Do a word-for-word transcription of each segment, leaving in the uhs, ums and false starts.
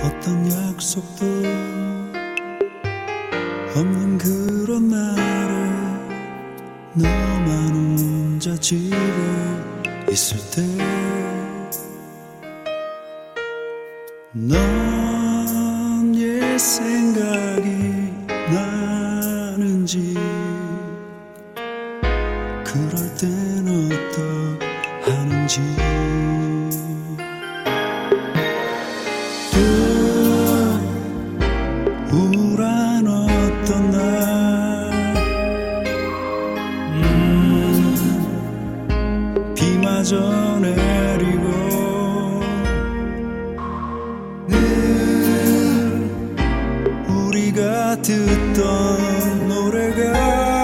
어떤 약속도 없는 그런 날에 너만 혼자 집에 있을 때 넌 옛 생각이 나는지 그럴 땐 어떡하는지 또 우울한 어떤 날 음, 비마저 내리고 듣던 노래가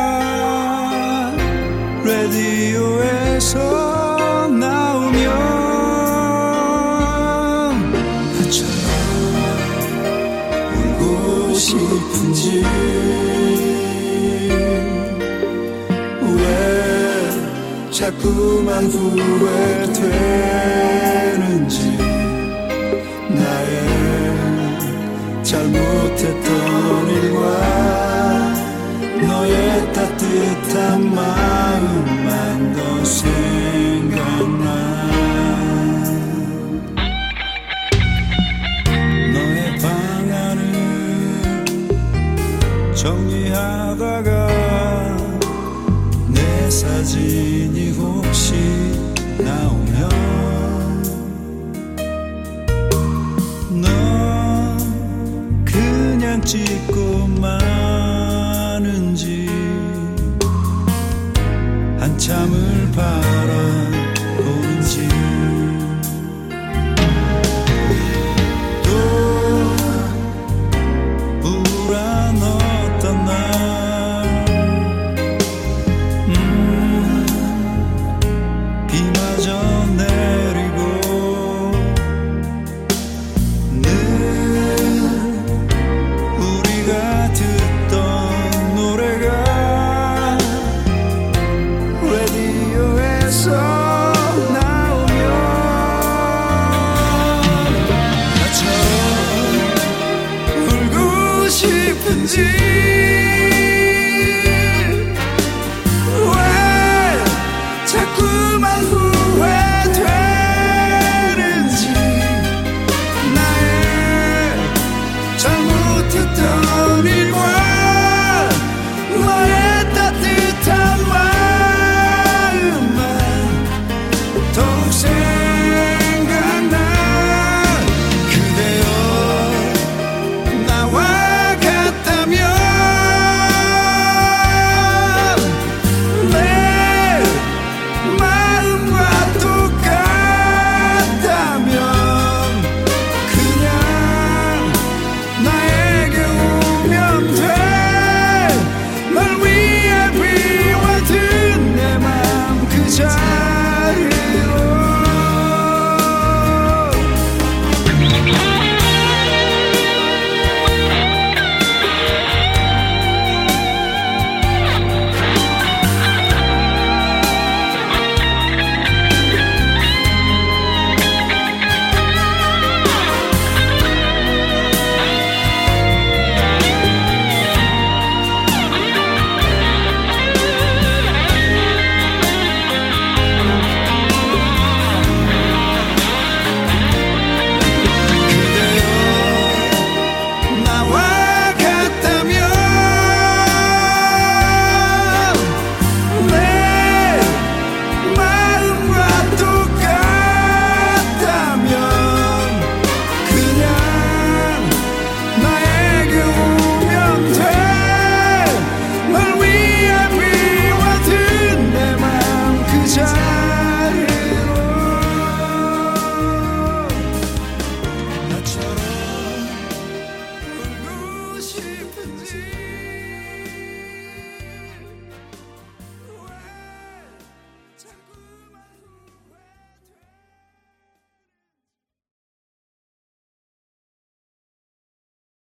라디오에서 나오면 그처럼 울고 싶은지 왜 자꾸만 후회되는지 나의 잘못했던 일과 너의 따뜻한 마음만 더 생각나 너의 방안을 정리하다가 내 사진이 혹시 나오면 찍고 마는지 한참을 바라보는지 또 우울한 어떤 날 음, 비마저 내리고 듣던 노래가 라디오에서 나오면 나처럼 울고 싶은지